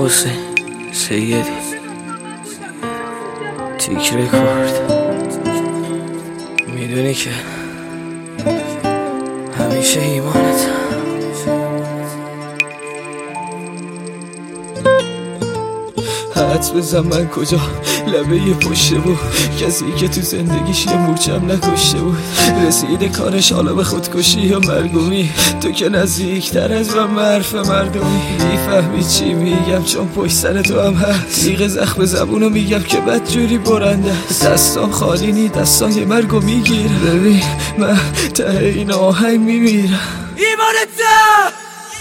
حسین سیدی تیک رکورد. میدونی که همیشه ایمانتم. حدس بزن من کجا لبه یه پشته بود، کسی که تو زندگیش یه مورچم نکشته بود. رسیده کارش حالا به خودکشی یا مرگومی، تو که نزدیکتر از من حرف مردمی. میفهمی چی میگم چون پشت سر تو هم هست. تیغ زخم زبونو میگم که بدجوری برنده است. دستام خالی نی، دستان یه مرگو میگیره. ببین من ته این آهنگ میمیرم. ایمانتم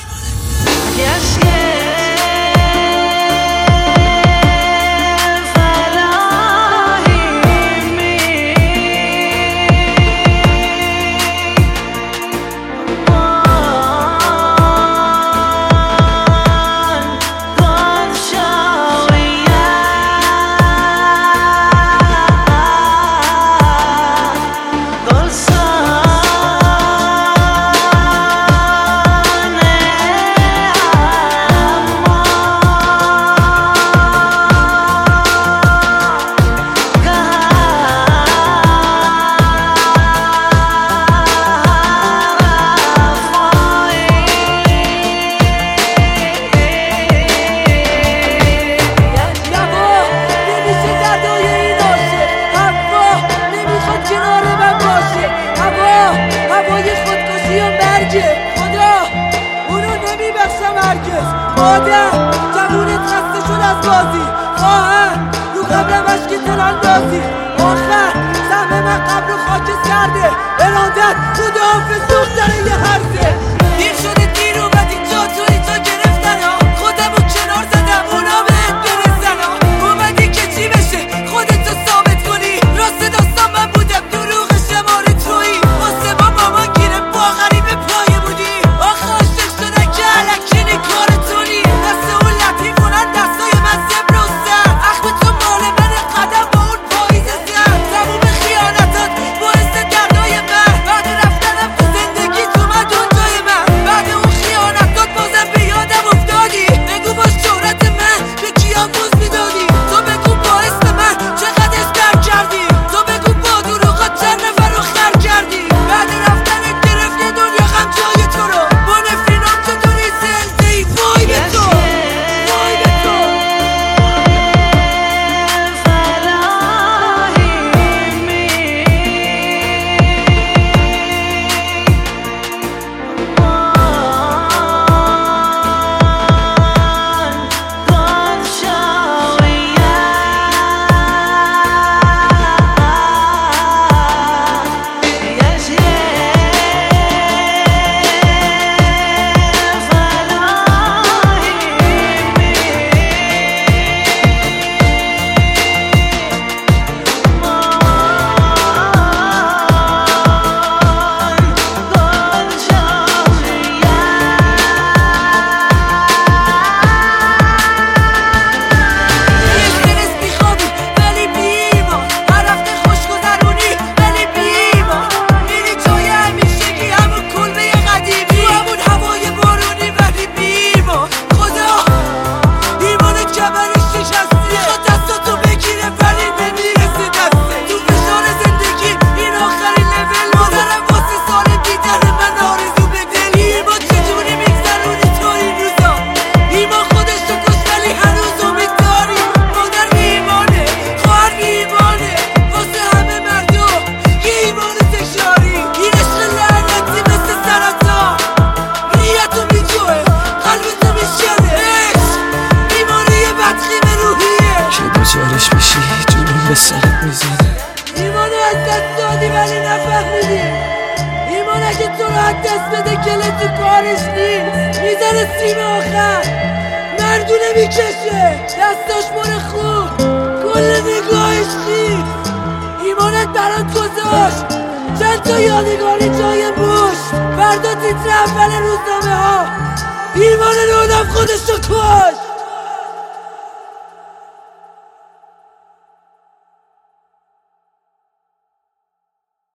خدا اونو نمیبخشم هرگز. مادر جوونت خسته شد از بازی، خواهر رو قبرمش که تراندازی. آخر سهم من قبر و خاکس کرده، ارادت خداحافظ دختر یه هرزه. دیر شده دیر اومدی جا تو ایتا گرفتن ها، خودمو کنار زدم اونا بهت برسن ها. اومدی که چی بشه خودتو ثابت کنی، راست داستان من بودم دروغ شماره تویی. واسه ما مامان گیره با غریبه پایه بودی، آخه عاشق شدن که علکینی کار تونی. دست اون لطیفونن دستای من زبر و سر، اخم تو مال من قدم با اون پاییز سر. تموم خیانتات باعث دردای من، بعد رفتنم تو زندگی تو من دنجای من. بعد اون خیانتات بازم به یادم افتادی، بگو با شهرت من به کیا بوز میدادی. تو بگو با اسم من چقدر استر کردی، تو بگو با دروغات چند نفر رو خر کردی. بعد رفتنت گرفت یه دنیا غم جای تو رو، با نفرینام چطوری زنده ای. وای به تو وای به تو. چارش میشی جنون به سرت میزنه. ایمانو از دست دادی ولی نفهمیدی. ایمان اگه تو رو از دست بده کله تو کارش نیست، میزنه سیم آخر مردونه میکشه، دستاش پر خون کل نگاهش خیست. ایمانت برات گذاشت چند تا یادگاری جای مشت، فردا تیتر اول روزنامه ها. ایمان نودم خودش رو کشت.